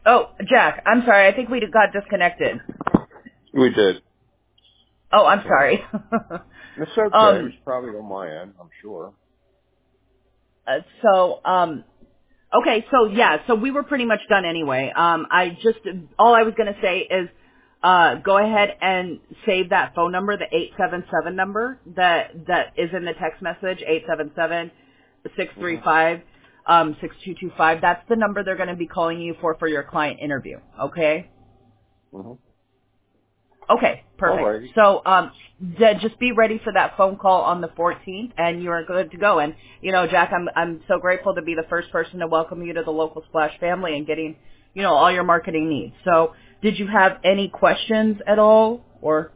Oh, Jack, I'm sorry. I think we got disconnected. We did. Oh, I'm So sorry. it's okay. um, It's probably on my end, I'm sure. so, okay, so yeah, so we were pretty much done anyway. All I was going to say is, go ahead and save that phone number, the 877 number that is in the text message, 877-635, 6225. That's the number they're going to be calling you for your client interview. Okay? Mm-hmm. Okay, All perfect. righty. So, just be ready for that phone call on the 14th, and you are good to go. And Jack, I'm so grateful to be the first person to welcome you to the Local Splash family and getting, all your marketing needs. So, did you have any questions at all, or?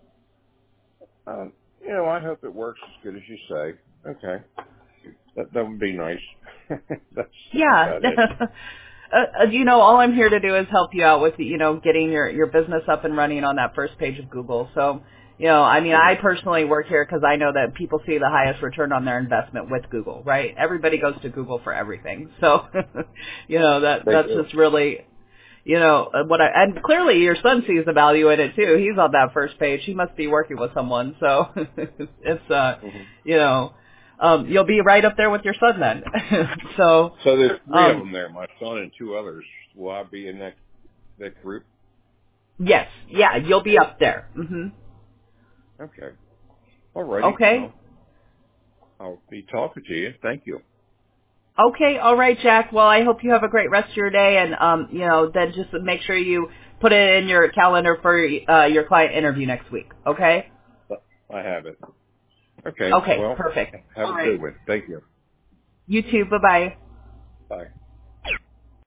I hope it works as good as you say. Okay. That would be nice. That's Yeah. about it. All I'm here to do is help you out with, getting your business up and running on that first page of Google. So, I Mm-hmm. personally work here because I know that people see the highest return on their investment with Google, right? Everybody goes to Google for everything. So, They that's do. just really, and clearly your son sees the value in it too. He's on that first page. He must be working with someone. So it's, Mm-hmm. you'll be right up there with your son then. So, So there's three of them there, my son and two others. Will I be in that group? yes, yeah, you'll be up there. Okay. All righty. Okay. Well, I'll be talking to you. Thank you. Okay, all right, Jack. Well, I hope you have a great rest of your day, and then just make sure you put it in your calendar for your client interview next week. Okay. I have it. Okay. Okay, Well, perfect. have All a right. good one. Thank you. You too. Bye bye. Bye.